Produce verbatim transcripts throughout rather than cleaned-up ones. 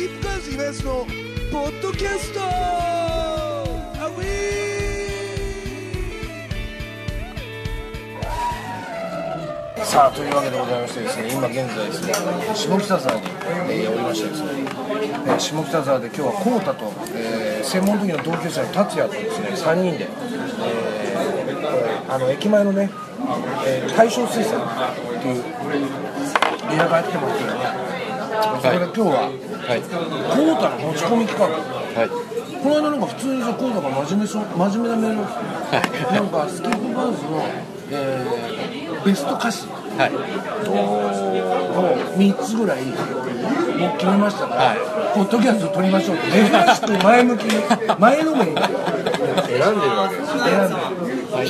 リップカーズイベントのポッドキャストアウィー。さあというわけでございましてですね、今現在ですね下北沢に、えー、おりましてですね、えー、下北沢で今日はコウタと、えー、専門の時の同級生の達也とですねさんにんで、えー、あの駅前のね、えー、大正水産という映画がやってますけどね、それで今日は、はい、コウタの持ち込み企画、はい、この間なんか普通にコウタが真面目そう真面目なメールを、はい、なんかスキップバーズの、えー、ベスト歌詞、はい、をみっつぐらいもう決めましたから、はい、ポッドキャストを撮りましょうと珍しく前向きに前のめりに選んでるわけです。選んでる、はい、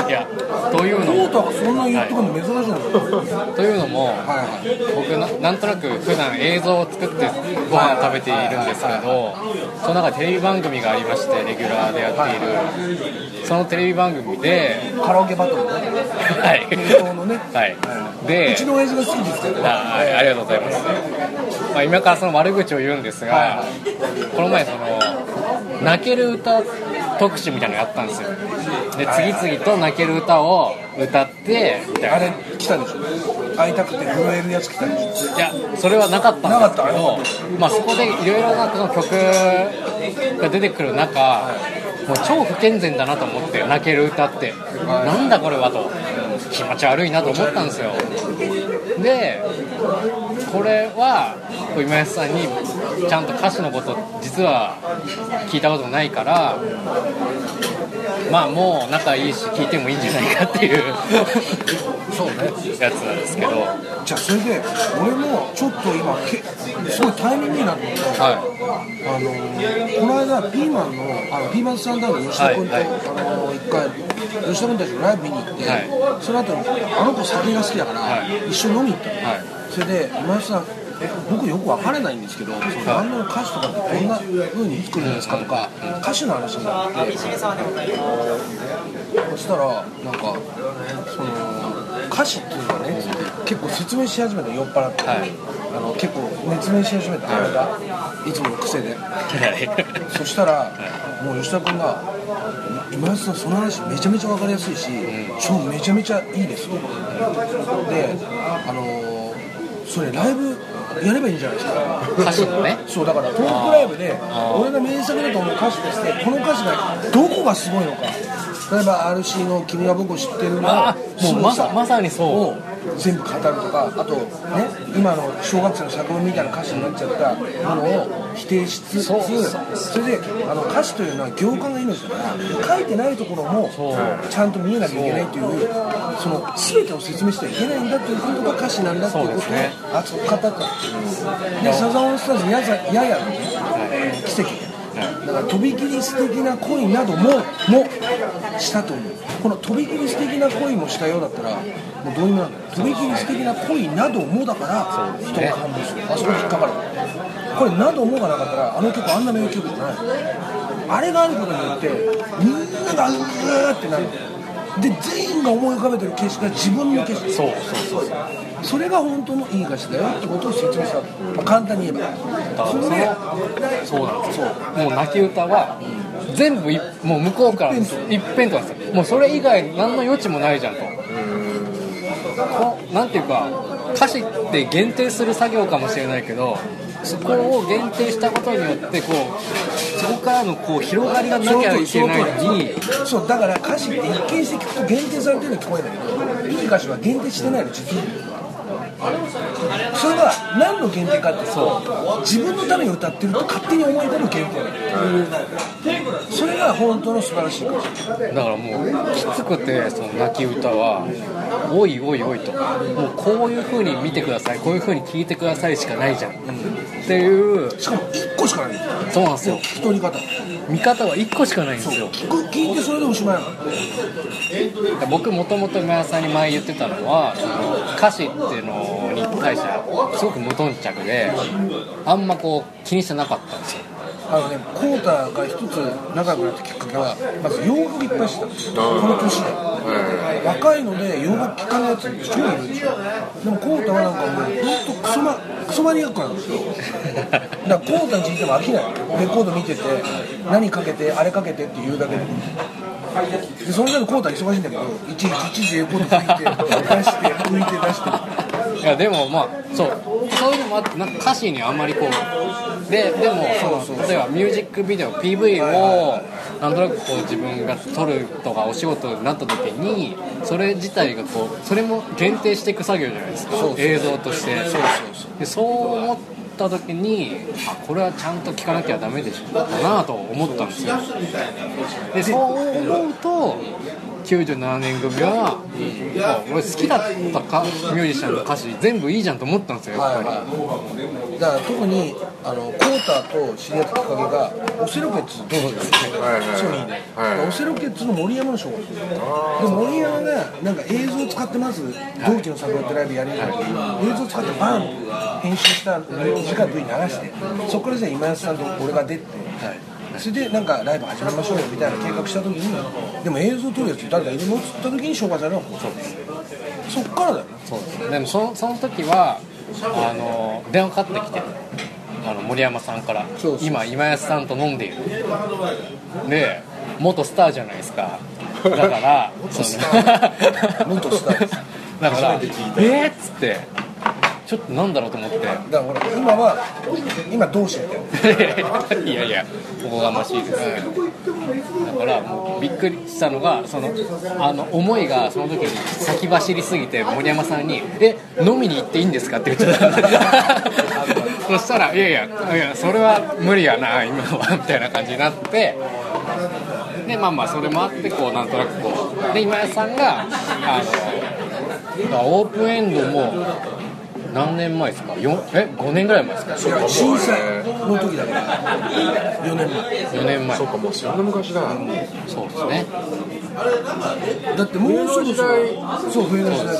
いやというのもコウタがそんな言ってくるの珍しいんだよ、というのも、はいはい、僕 な, なんとなく普段映像を作ってご飯を食べているんですけど、その中でテレビ番組がありまして、レギュラーでやっている、はい、そのテレビ番組でカラオケバトルね、 はい、 映像のね、 はい、でうちの親父が好きですけど、 あ, ありがとうございます、まあ、今からその悪口を言うんですが、はい、この前その泣ける歌特集みたいなのやったんですよ。で次々と泣ける歌を歌ってみたいな。 あれ来たでしょ、会いたくて震えるやつ来たでしょ。 いやそれはなかったんですけど、まあ、そこでいろいろな曲が出てくる中、はい、もう超不健全だなと思って、泣ける歌って、はい、なんだこれはと気持ち悪いなと思ったんですよ。でこれは今安さんにちゃんと歌詞のこと実は聞いたことないから、まあもう仲いいし聞いてもいいんじゃないかっていうそうねやつなんですけど、 じゃあそれで俺もちょっと今けすごいタイミングいいなと思って、はい、あのー、この間ピーマンのあのピーマンスタンダードの吉田君と、はいはい、あのー、一回吉田君たちのライブ見に行って、はい、その後あの子酒が好きだから、はい、一緒に飲みに行ったの、はい、それで今井さん僕よく分からないんですけど、そのバンドの歌詞とかってどんな風に作るんですかとか、歌詞の話になって、そしたらなんかその歌詞っていうのはね結構説明し始めた、酔っ払って、はい、あの結構熱弁し始めた間、いつもの癖で、はい、そしたら、はい、もう吉田君が今井さんその話めちゃめちゃ分かりやすいし、うん、超めちゃめちゃいいですと、であのー、それライブやればいいんじゃないですか、 歌詞のね。 そうだからトークライブで俺が名作だと思う歌詞として、この歌詞がどこがすごいのか、例えば アールシー の君は僕を知ってるのもうまさ、まさにそうを全部語るとか、あとね今の小学生の作文みたいな歌詞になっちゃったものを否定しつつ、そ, それであの歌詞というのは行間が命だから書いてないところもちゃんと見えなきゃいけないという、その全てを説明してはいけないんだということが歌詞なんだということを熱く語った。でサザンオールスターズやややのね、はい、奇跡だからとびきり素敵な恋などももしたと思う。このとびきり素敵な恋もしたようだったらもうどうにもなんだよ。とびきり素敵な恋などもだから人が感動する、あそこに引っかかる。これなどもがなかったらあの曲あんな名曲じゃない。あれがあることによってみんながうーってなる。で全員が思い浮かべてる景色が自分の景色。 そうそうそう。 それが本当のいい歌詞だよってことを説明した、まあ、簡単に言えばそれでそうなんですよ。もう泣き歌は全部いもう向こうから一辺倒なんですよ。もうそれ以外何の余地もないじゃんと。こうなんていうか歌詞って限定する作業かもしれないけど、そこを限定したことによってこうそこからのこう広がりがなきゃいけないのに、 そうだから歌詞って一見して聞くと限定されてるように聞こえるんだけど、いい歌詞は限定してないの実に。それは何の限定かって、そう自分のために歌ってると勝手に思い込む限定なの。それが本当の素晴らしい歌詞だからもうきつくて、その泣き歌はおいおいおいと、もうこういう風に見てください、こういう風に聴いてくださいしかないじゃん、うん、っていう。 しかもいっこしかない。 そうなんですよ。 人に方見方はいっこしかないんですよ。 聞いてそれでおしまいなの。 僕もともと今田さんに前言ってたのは、その歌詞っていうのに対してはすごく無頓着で、あんまこう気にしてなかったんですよ。 あのね、コータが一つ仲良くなったきっかけはまず洋楽いっぱいしてたんですよ、この年で、はい、若いので洋楽聴かないやつ超いるでしょ。でもコータはなんかもうほんとクソマクソマニアックなんですよ。だからコータに聞いても飽きない。レコード見てて何かけてあれかけてって言うだけで、でその間にコータ忙しいんだけどいちいちいちいちレコード吹いて出して吹いて出していやでもまあそうそういうのもあってなんか歌詞にあんまりこうででもその例えばミュージックビデオ ピーブイ をなんとなくこう自分が撮るとかお仕事になった時にそれ自体がこうそれも限定していく作業じゃないですか。そうそう映像としてそうそうそうでそう思った時にあこれはちゃんと聞かなきゃダメでしょだなと思ったんですよ。でそう思うときゅうじゅうななねん組は、うん、俺好きだったかミュージシャンの歌詞全部いいじゃんと思ったんですよやっぱり、はいはい、 だから特にあのコータと知り合ったきっかけがオセロケッツどうですか、はいはいはい、ソニーで、はいはい、オセロケッツの森山のショーで森山がなんか映像を使ってまず同期の桜ってライブやりながら、はい、映像を使ってバンって編集した短い ブイ 流してそこからじゃあ今安さんと俺が出て、はいそれでなんかライブ始めましょうよみたいな計画した時にでも映像撮るやつ誰かいるのっつった時に紹介されるのはそうですそっからだよね。 そうですでも そ, その時はあの電話かかってきてあの森山さんからそうそう今今安さんと飲んでいるで元スターじゃないですかだから元スター元スターですだからえーっつってちょっとなんだろうと思ってだからほら今は今どうしてるいやいやおこがましいですけどだからもうびっくりしたのがそのあの思いがその時に先走りすぎて森山さんにえ飲みに行っていいんですかって言っちゃったそしたらいやいやいやそれは無理やな今はみたいな感じになってでまあまあそれもあってこうなんとなくこうで今谷さんがあのオープンエンドも何年前ですかよえごねんぐらい前ですか震災の時だからよねんまえよねんまえそうかもうそんな昔だ、うん、 そうですねだってもうそろそろそう冬の時代が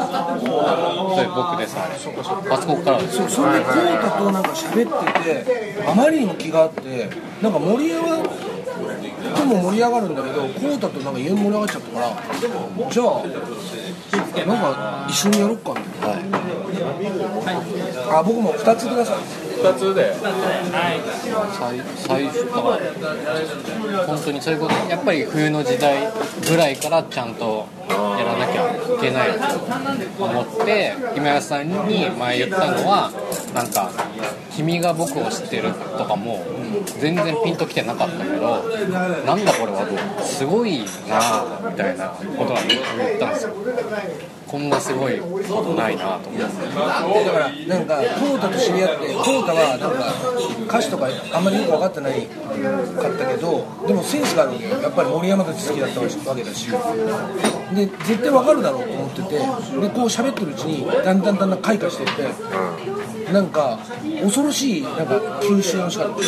僕でさあそこからですそうそれでコータとなんか喋っててあまりにも気があってなんか森山とも盛り上がるんだけどコータとなんか家盛り上がっちゃったからじゃあなんか一緒にやろっかみたいな、はいはい、あ僕もふたつくださいふたつで最, 最初から本当にそういうことやっぱり冬の時代ぐらいからちゃんとやらなきゃいけないと思って今安さんに前言ったのはなんか君が僕を知ってるとかも全然ピンときてなかったけどなんだこれはすごいなみたいなことは言ったんですよ。こんなすごいことないなと思ってだからなんかコータと知り合ってコータはなんか歌詞とかあんまりよく分かってないかったけどでもセンスがあるわけよやっぱり森山たち好きだったわけだしで絶対分かるだろうと思っててでこう喋ってるうちにだんだんだんだん開花していってなんか恐ろしいなんか吸収の仕方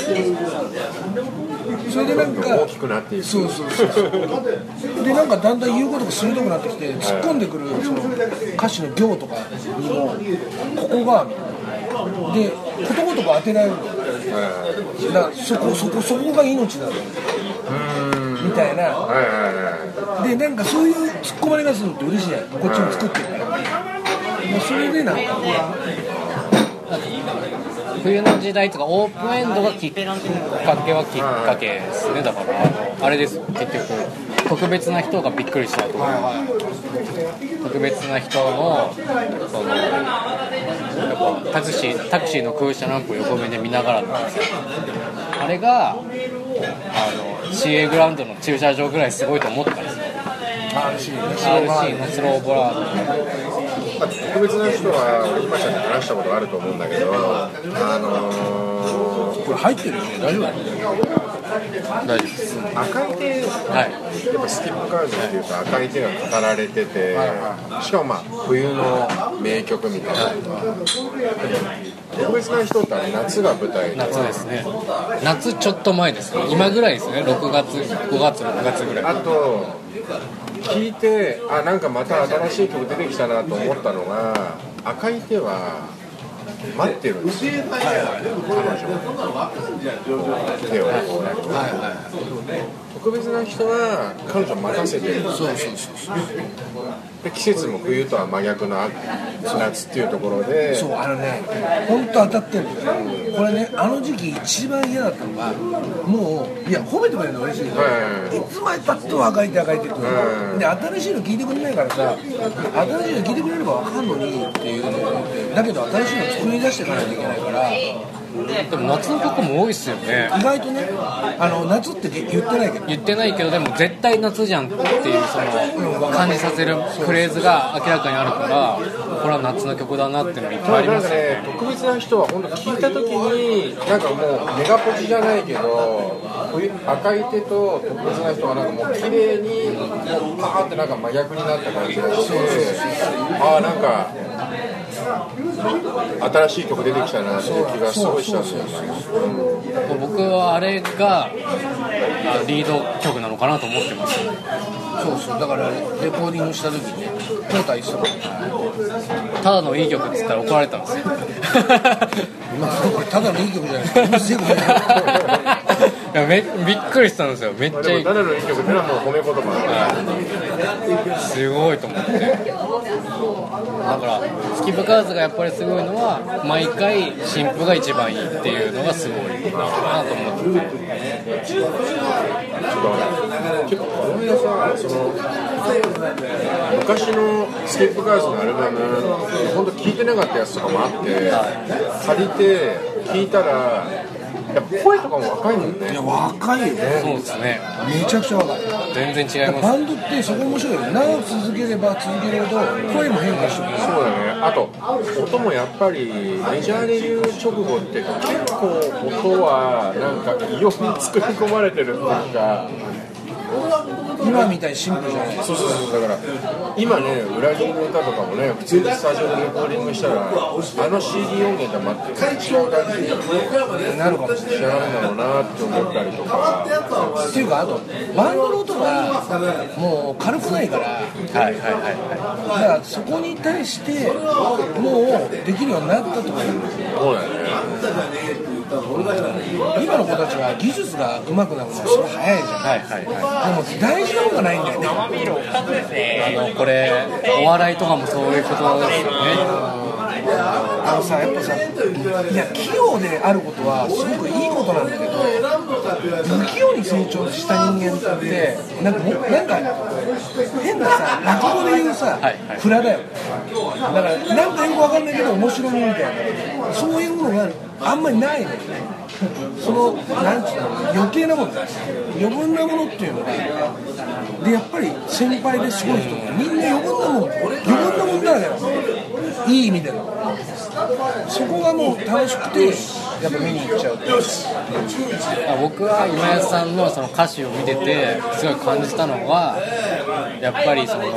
それでなんか大きくなっていくそうそうそうそうでなんかだんだん言うことが鋭くなってきて突っ込んでくるその歌詞の行とかにもここがみたいなでことごとく当てられるのだからそこそこそこが命なのみたいなでなんかそういう突っ込まれがするのって嬉しいじゃんこっちも作ってるからそれでなんか冬の時代とかオープンエンドがきっかけはきっかけですねだからあのあれです結局特別な人がびっくりしたとか、はいはい、特別な人のそのやっぱタクシータクシーの空車ランプを横目で見ながらなんですよあれがあの シーエー グラウンドの駐車場ぐらいすごいと思ったんですよ アールシー のスローボラード特別な人は俺今ちゃんに話したことあると思うんだけどあのー、 これ入ってるよね大丈夫大丈夫です赤い手、はい、やっぱスキップカーズっていうと赤い手が語られてて、はいはい、しかもまあ冬の名曲みたいな、はい、特別な人ってあれ夏が舞台夏ですね夏ちょっと前ですね今ぐらいですねろくがつごがつろくがつぐらいあと聞いてあなんかまた新しい曲出てきたなと思ったのが赤い手は待ってるんですよ、はいはい、彼女手をこうね、はいはい、特別な人は彼女任せてる、そうそうそうそうで季節も冬とは真逆の夏っていうところで、 そうあのね本当当たってるんだよ、うん、これねあの時期一番嫌だったのがもういや褒めてくれるの嬉しいけど、はい、いつまでたっても赤い手赤い手って、うん、で新しいの聞いてくれないからさ新しいの聞いてくれれば分かんのにっていうのでだけど新しいの作り出していかないといけないからでも夏の曲も多いっすよね意外とねあの夏って言ってないけど言ってないけどでも絶対夏じゃんっていうその感じさせるフレーズが明らかにあるからこれは夏の曲だなっていうのがいっぱいありますよね。 なんかね特別な人は本当聞いた時になんかもうメガポジじゃないけど赤い手と特別な人はなんかもう綺麗にもうパーってなんか真逆になった感じがしてああなんか新しい曲出てきたなっていう気がすごいしたんですよね。 僕はあれがリード曲なのかなと思ってます。 そうそうだからレコーディングした時にね交代したのただのいい曲って言ったら怒られたんですよまあこれただのいい曲じゃないですかうるせえこといやめびっくりしたんですよめっちゃいいただのいい曲ってのはもう褒め言葉はい、すごいと思ってだからスキップカーズがやっぱりすごいのは毎回新譜が一番いいっていうのがすごいなと思って結構この間さその昔のスキップカーズのアルバム本当聴いてなかったやつとかもあって借りて聴いたらやっぱ声とかも若いもんね。 いや若いよね。 そうですね。 めちゃくちゃ若い。 全然違います。 バンドってそこ面白いよね。長く続ければ続けるほど声も変化してくる。 そうだね。あと音もやっぱりメジャーデビュー直後って結構音はなんか異様に作り込まれてるっていうか。 今みたいにシンプルじゃない。 そうそうそうだから今ね裏切りの歌とかもね普通にスタジオでレコーディングしたらあの シーディー 音源とは全く違う感じになるかもしれないんだろうなって思ったりとかっていうかあとバンドの音がもう軽くないからはいはいはいはいだからそこに対してもうできるようになったとかそうだよね今の子たちは技術が上手くなるのがすごい早いじゃん、はいはいはい、でも大事なのがないんだよねあのこれお笑いとかもそういうことですよねあのさやっぱさいや器用であることはすごくいいことなんだけど不器用に成長した人間ってなんかもなんか変なさ落語で言うさ、はいはい、フラだよだからなんかよくわかんないけど面白みみたいなそういうものがあんまりないのよねそのなんていうの余計なものだ余分なものっていうのがでやっぱり先輩ですごい人もみんな余分なもの余分なものだらけなのいい意味でのそこがもう楽しくてやっぱ見に行っちゃうって僕は今安さんのその歌詞を見ててすごい感じたのはやっぱりその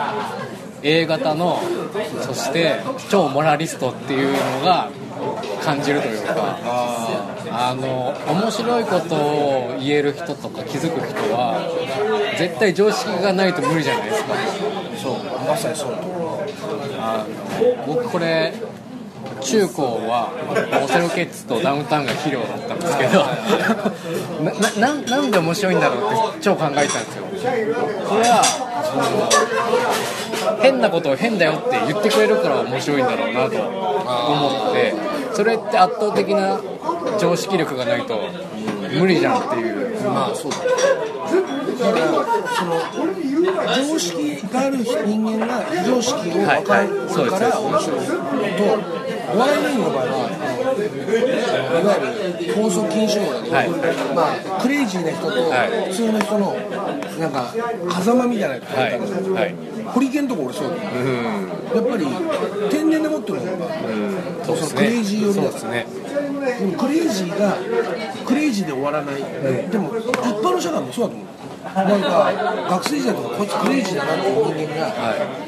A 型のそして超モラリストっていうのが感じるというかあの面白いことを言える人とか気づく人は絶対常識がないと無理じゃないですかそうまさにそうあの僕これ中高はオセロケッツとダウンタウンが肥料だったんですけどな, な, なんで面白いんだろうって超考えてたんですよそれはその変なことを変だよって言ってくれるから面白いんだろうなと思ってそれって圧倒的な常識力がないと無理じゃんっていうまあそうだだからその常識がある人間が非常識を分かるから面白いとお笑い芸人の場合はいわゆる放送禁止用だけど、はいまあ、クレイジーな人と普通の人のなんか狭間みたいなのがあったんだけど、はい、ホリケンとか俺そうだよ、うん、やっぱり天然で持ってるのが、うん、そのクレイジー寄りだから、ね、でもクレイジーがクレイジーで終わらない、うん、でも一般の社会もそうだと思うなんか学生時代とかこいつクレイジーだなっていう人間が、はい、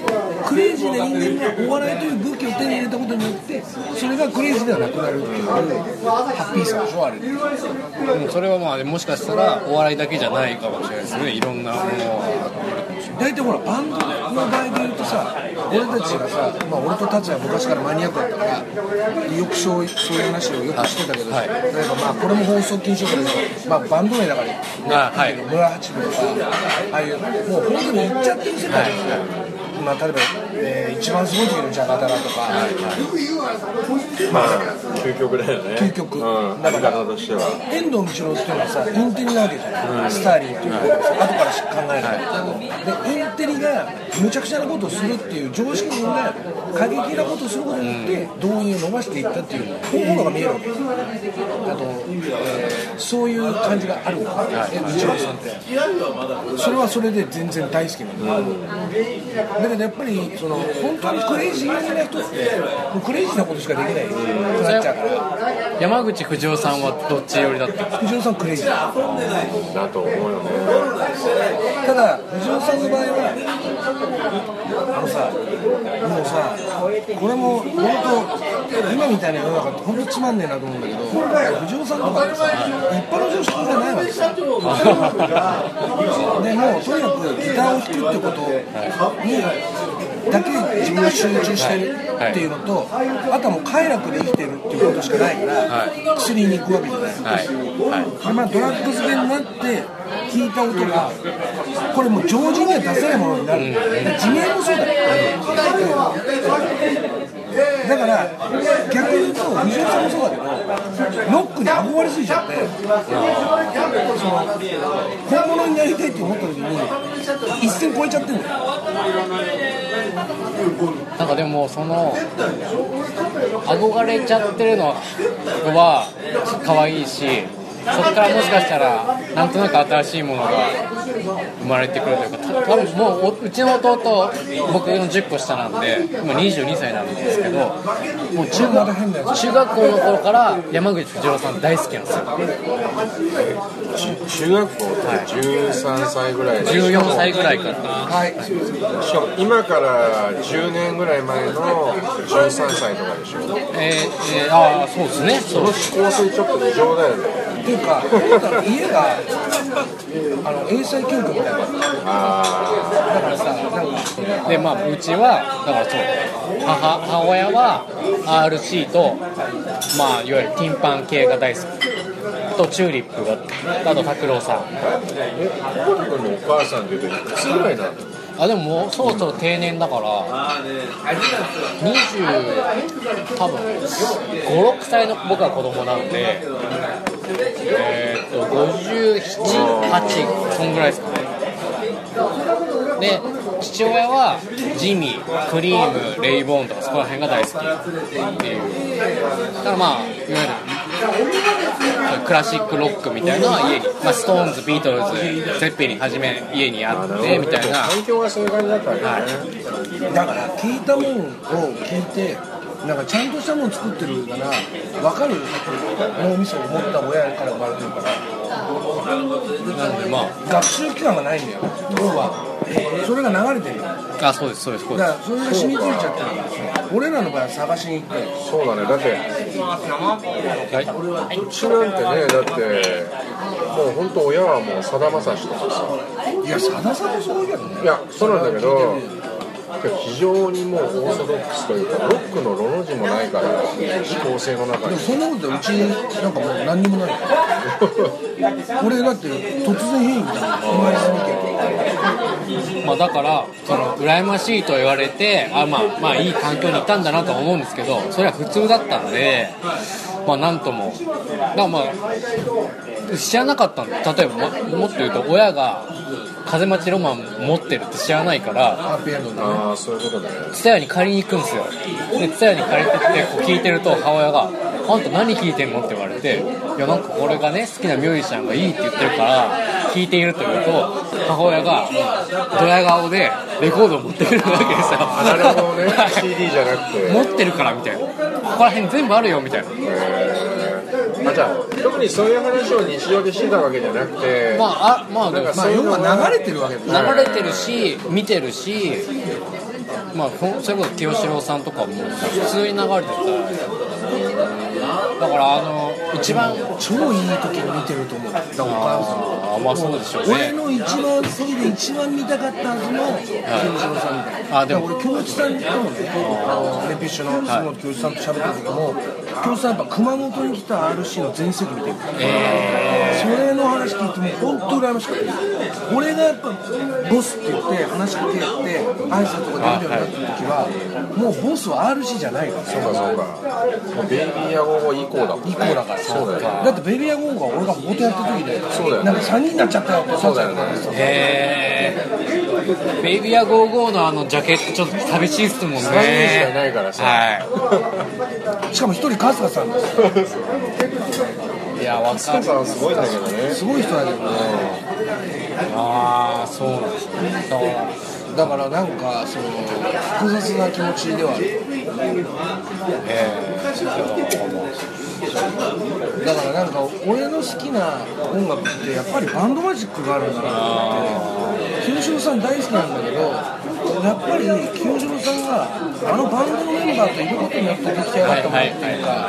クレイジーな人間がお笑いという武器を手に入れたことによってそれがクレイジーではなくなるっていうハッピーさでしょあれ。 うん、それはまあもしかしたらお笑いだけじゃないかもしれないですね。いろんなものは大体ほらバンドの場合で言うとさ、俺たちがさ、まあ、俺と達也は昔からマニアックだったからよくそうそういう話をよくしてたけど、はい、例えばまあこれも放送禁止だけど、まあ、バンド名だから、ね、あ、はい、村八分とかああいうもう本当に言っちゃってる世界ですよ、はいまあ、例えば、えー、一番すごい時のジャガタラとか、はいはい、 まあ究極だよね。 究極、 うん、 だからとしては遠藤道郎っていうのはさインテリなわけじゃない、うん、スターリーっていうことでさ後から考える、はい、でインテリがむちゃくちゃなことをするっていう常識人が過激なことをすることによって動員を伸ばしていったっていう方法が見えるわけです。あと、えー、そういう感じがあるのか、はい、道郎さんってそれはそれで全然大好きなんだ、うんだけどやっぱりその本当にクレイジーな人ってもうクレイジーなことしかできないくなっちゃうから。 山口不二夫さんはどっち寄りだった？ 不二夫さんクレイジーだだと思うよね。 ただ不二夫さんの場合はあのさもうさこれも本当今みたいな世の中って本当つまんねえなと思うんだけど不二夫さんとかってさ一般の常識じゃないわけさでもとにかくギターを弾くってことにだけ自分が集中してるっていうのと、はいはい、あとはもう快楽で生きてるっていうことしかないから、はい、薬に行くわけじゃない、はいはいでまあ、ドラッグ漬けになって聞いた音がこれもう常人には出せないものになる、うん、地名もそうだよ、うん、だから逆に言うと藤井さんもそうだけどロックに憧れすぎちゃってその本物になりたいって思った時に一線越えちゃってるんだよ。 なんかでもその憧れちゃってるのは可愛いしそこからもしかしたらなんとなく新しいものが生まれてくるというか多分もううちの弟僕のじゅっこ下なんで今にじゅうにさいなんですけどもう中学、中学校の頃から山口不二夫さん大好きなんですよ。 中学校ってじゅうさんさいぐらいじゅうよんさいぐらいから、 はい、しかも今からじゅうねんぐらい前のじゅうさんさいとかでしょ。 えーえー、ああそうですね。 その思考性ちょっと異常だよね。 っていうか、家があの英才教育みたいな。あだからさ、なんかでまあうちはだからそう母母親は アールシー とまあいわゆるティンパン系が大好き。とチューリップがあと拓郎さん。 え、ココ君のお母さんって言うといくつぐらいなの？ あでももうそろそろ定年だからにじゅう多分ご、ろくさいの僕は子供なんでえー、っとごじゅうなな、はちそんぐらいですかね。で父親はジミー、クリーム、レイボーンとかそこら辺が大好きっていうだからまあいわゆるクラシックロックみたいなのは家に、まあ、ストーンズ、ビートルズ、ゼッペリンはじめ家にあってみたいな環境はそういう感じだったね、はい、 だから聞いたもんを聞いてなんかちゃんとしたもの作ってるから分かる脳みそを持った親から生まれてるからなんでまあ学習期間がないんだよ要はそれが流れてるよ。 あ、そうですそうですだからそれが染みついちゃってるから俺らの場合は探しに行ってそうだね。だって、はい、うちなんてねだってもう本当親はもうさだまさしとかさいやさださんもそうだけどね。 いやそうなんだけど非常にもうオーソドックスというかロックのロの字もないから思考性の中に。 でもそんなことうちなんかもう何にもない俺だって突然変異みたいな生まれすぎてまあだからその羨ましいと言われてあまあまあいい環境にいたんだなとは思うんですけどそれは普通だったんでまあなんともだからまあ知らなかったんだ。例えば も, もっと言うと親が風待ちロマン持ってるって知らないからああそういうことだね。 ツタヤに借りに行くんですよ。でツタヤに借りてってこう聞いてると母親があんた何弾いてんのって言われていやなんか俺がね好きなミュージシャンがいいって言ってるから弾いていると言うと母親がドヤ顔でレコードを持ってくるわけですよ。 アナログをねシーディー じゃなくて持ってるからみたいなここら辺全部あるよみたいな。 あじゃあ特にそういう話を日常でしてたわけじゃなくてまああまあなんかそういうのが流れてるわけです流れてるし見てるしまあそれこそ清志郎さんとかも普通に流れてた。だからあの一番超いい時に見てると思う。だからああまあそうでしょうね。 俺の一番好きで一番見たかったはずの清志郎さんみたいな。あでも俺京一さんともね、あのレピッシュの杉本京一さんと喋った時も、京一さんやっぱ熊本に来た アールシー の全盛期見てる。えー、それの話聞いても本当羨ましかった。俺がやっぱボスって言って話しかけて挨拶とかできるようになった時は、もうボスは アールシー じゃないから。 そうかそうか。ベイビーヤゴゴ以降だもんね。 以降だから。そうだよ。だってベイビーヤゴゴが俺がフォトやった時で、 そうだよね。 なんかさんにんになっちゃったよって。 そうだよね。 へー。ベイビーヤゴーゴーのあのジャケットちょっと寂しいっすもんね。さんにんしかいないからさ。 はい。しかも一人春日さんです。 いや、わかる。 さんすごいんだけどね。 すごい人だけどね。 ああ、そうなんですね。 だからなんかその複雑な気持ちではある。 えー、だからなんか俺の好きな音楽ってやっぱりバンドマジックがあるんだなと思って、清志郎さん大好きなんだけど、やっぱり清志郎さんがあのバンドのメンバーといることによって出来上がったものっていうか、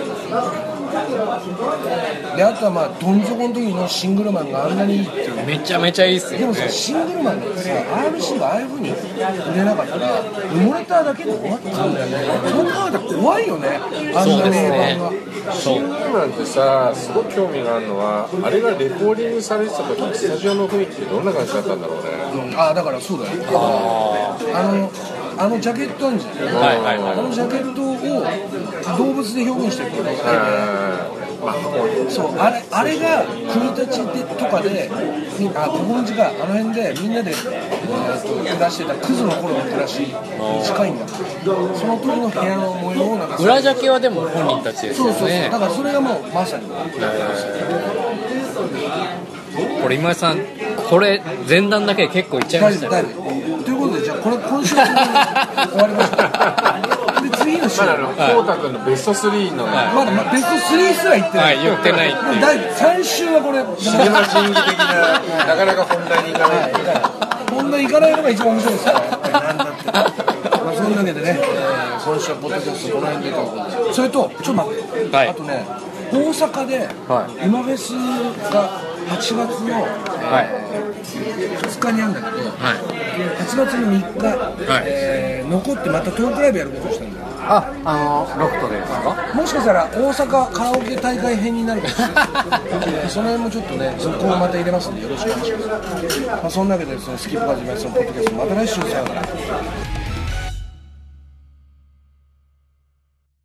であとはまあどん底の時のシングルマンがあんなにいいっていう。 めちゃめちゃいいっすよね。 でもさ、シングルマンってさ アールシー がああいう風に売れなかったら埋もれただけで終わっちゃうんだよね。そう考えたら怖いよね、あんな名盤が。 シングルマンってさ、すごく興味があるのは、あれがレコーディングされてた時にスタジオの雰囲気ってどんな感じだったんだろうね。 うん、ああだからそうだよ。だからあのあのジャケットあるじゃん、はいはいはい、あのジャケットを動物で表現してるからね、そうあれ、あれが国立でとかで、あ国分寺があの辺でみんなで、えー、と暮らしてたクズの頃の暮らしに近いんだ。その時の部屋の模様をなんか裏ジャケはでも本人たちですよね。 そうそうそう、だからそれがもうまさに、 これ今井さん、これ前段だけで結構いっちゃいましたよ。 ということで、じゃあこれ今週終わりましたで次の週、 まだコウタ君のベストスリーの、ね、 はい、まだ、まあ、ベストスリーすら言ってない、 はい、言ってないっていうだいさん週はこれシネマ審議的ななかなか本題に行かないっていう、 本題行かないのが一番面白いですからやっぱりなんだって、まあ、そんなわけでね、えー、今週はポッドキャストこの辺でということで、それとちょっと待って、はい、あとね大阪で今フェスがはちがつの、はいえー、ふつかにあるんだけど、はい、はちがつのみっか、はいえー、残ってまたトークライブやることをしたんだよ。 あ、あのロフトでですか。 もしかしたら大阪カラオケ大会編になるかもしれないその辺もちょっとね、そこをまた入れますんでよろしくお願いします。まあ、そんなわけでですね、スキップ始めますのポッドキャスト、また来週さようなら。